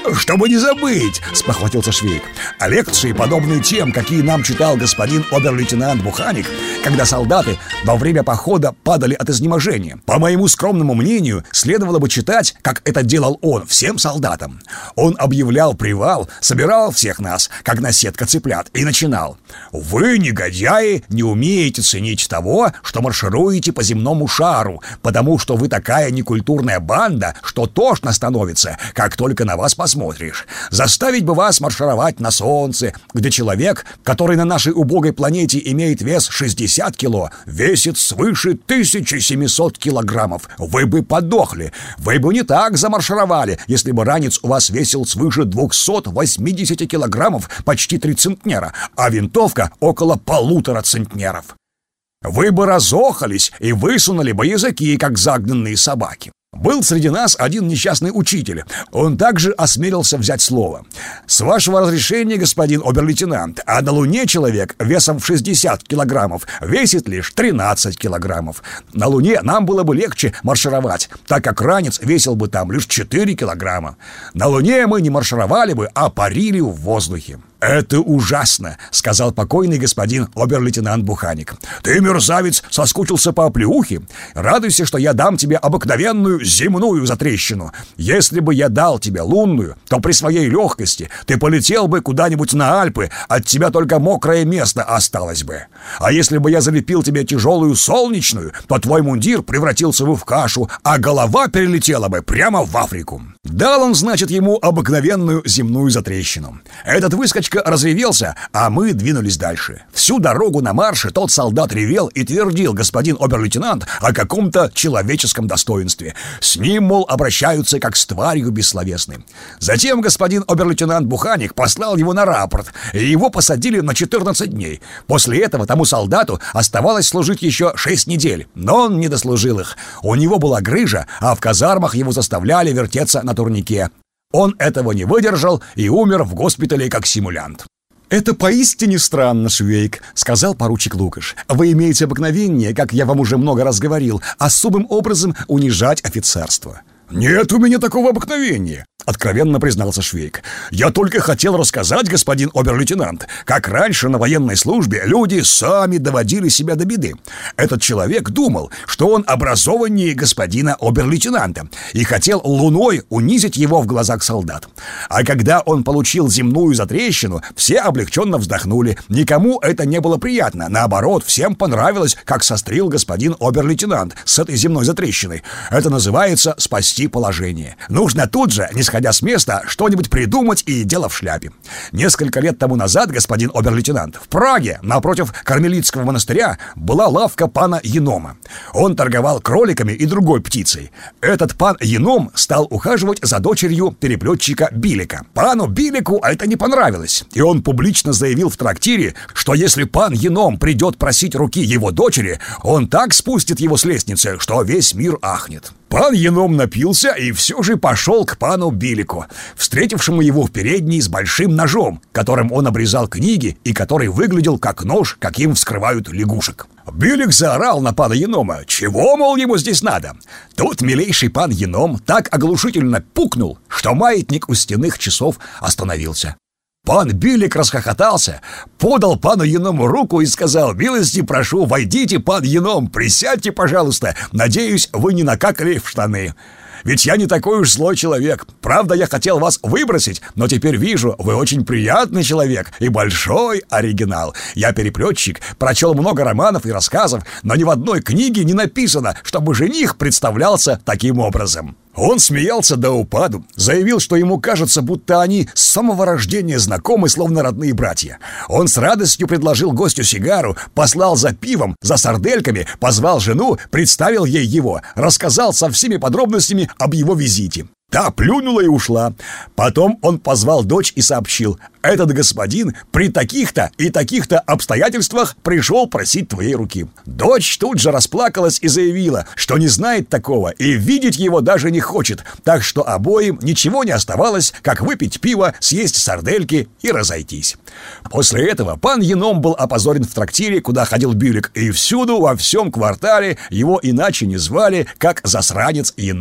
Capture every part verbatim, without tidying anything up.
«Чтобы не забыть», — спохватился Швейк. «А лекции, подобные тем, какие нам читал господин обер-лейтенант Буханик, когда солдаты во время похода падали от изнеможения, по моему скромному мнению, следовало бы читать, как это делал он, всем солдатам. Он объявлял привал, собирал всех нас, как наседка цыплят, и начинал: «Вы, негодяи, не умеете ценить того, что маршируете по земному шару, потому что вы такая некультурная банда, что тошно становится, как только на вас посмотришь. Заставить бы вас маршировать на солнце, где человек, который на нашей убогой планете имеет вес шестьдесят кило, весит свыше тысячи семисот килограммов. Вы бы подохли. Вы бы не так замаршировали, если бы ранец у вас весил свыше двухсот восьмидесяти килограммов, почти три центнера, а винтовка около полутора центнеров. Вы бы разохались и высунули бы языки, как загнанные собаки». Был среди нас один несчастный учитель. Он также осмелился взять слово. «С вашего разрешения, господин обер-лейтенант, а на Луне человек весом в шестьдесят килограммов весит лишь тринадцать килограммов. На Луне нам было бы легче маршировать, так как ранец весил бы там лишь четыре килограмма. На Луне мы не маршировали бы, а парили в воздухе». «Это ужасно», — сказал покойный господин обер-лейтенант Буханик. «Ты, мерзавец, соскучился по оплеухе? Радуйся, что я дам тебе обыкновенную земную затрещину. Если бы я дал тебе лунную, то при своей легкости ты полетел бы куда-нибудь на Альпы, от тебя только мокрое место осталось бы. А если бы я залепил тебе тяжелую солнечную, то твой мундир превратился бы в кашу, а голова перелетела бы прямо в Африку». Дал он, значит, ему обыкновенную земную затрещину. Этот выскочка разревелся, а мы двинулись дальше. Всю дорогу на марше тот солдат ревел и твердил господин обер-лейтенант о каком-то человеческом достоинстве. С ним, мол, обращаются как с тварью бессловесной. Затем господин обер-лейтенант Буханик послал его на рапорт, и его посадили на четырнадцать дней. После этого тому солдату оставалось служить еще шесть недель, но он не дослужил их. У него была грыжа, а в казармах его заставляли вертеться на турнике. Он этого не выдержал и умер в госпитале как симулянт. «Это поистине странно, Швейк», — сказал поручик Лукаш. «Вы имеете обыкновение, как я вам уже много раз говорил, особым образом унижать офицерство». «Нет у меня такого обыкновения», — откровенно признался Швейк. «Я только хотел рассказать, господин обер-лейтенант, как раньше на военной службе люди сами доводили себя до беды. Этот человек думал, что он образованнее господина обер-лейтенанта, и хотел луной унизить его в глазах солдат. А когда он получил земную затрещину, все облегченно вздохнули. Никому это не было приятно. Наоборот, всем понравилось, как сострил господин обер-лейтенант с этой земной затрещиной. Это называется спасти положение. Нужно тут же, не сходя с места, что-нибудь придумать, и дело в шляпе. Несколько лет тому назад, господин обер-лейтенант, в Праге, напротив Кармелитского монастыря, была лавка пана Енома. Он торговал кроликами и другой птицей. Этот пан Еном стал ухаживать за дочерью переплетчика Билика. Пану Билику это не понравилось, и он публично заявил в трактире, что если пан Еном придет просить руки его дочери, он так спустит его с лестницы, что весь мир ахнет. Пан Еном напился и все же пошел к пану Билику, встретившему его в передней с большим ножом, которым он обрезал книги и который выглядел как нож, каким вскрывают лягушек. Билик заорал на пана Енома: «Чего, мол, ему здесь надо?» Тут милейший пан Еном так оглушительно пукнул, что маятник у стенных часов остановился. Пан Билик расхохотался, подал пану Еному руку и сказал: «Милости прошу, войдите, пан Еном, присядьте, пожалуйста. Надеюсь, вы не накакали в штаны. Ведь я не такой уж злой человек. Правда, я хотел вас выбросить, но теперь вижу, вы очень приятный человек и большой оригинал. Я переплетчик, прочел много романов и рассказов, но ни в одной книге не написано, чтобы жених представлялся таким образом». Он смеялся до упаду, заявил, что ему кажется, будто они с самого рождения знакомы, словно родные братья. Он с радостью предложил гостю сигару, послал за пивом, за сардельками, позвал жену, представил ей его, рассказал со всеми подробностями об его визите. Та плюнула и ушла. Потом он позвал дочь и сообщил: «Этот господин при таких-то и таких-то обстоятельствах пришел просить твоей руки». Дочь тут же расплакалась и заявила, что не знает такого и видеть его даже не хочет, так что обоим ничего не оставалось, как выпить пиво, съесть сардельки и разойтись. После этого пан Еном был опозорен в трактире, куда ходил Билик, и всюду во всем квартале его иначе не звали, как засранец Еном.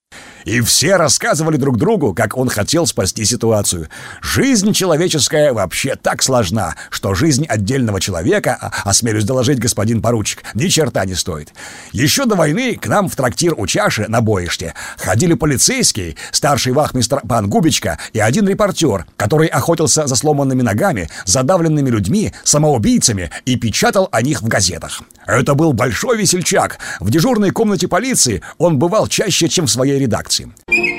И все рассказывали друг другу, как он хотел спасти ситуацию. Жизнь человеческая вообще так сложна, что жизнь отдельного человека, осмелюсь доложить, господин поручик, ни черта не стоит. Еще до войны к нам в трактир у чаши на боиште ходили полицейский, старший вахмистр пан Губичка и один репортер, который охотился за сломанными ногами, задавленными людьми, самоубийцами и печатал о них в газетах. Это был большой весельчак. В дежурной комнате полиции он бывал чаще, чем в своей редакции.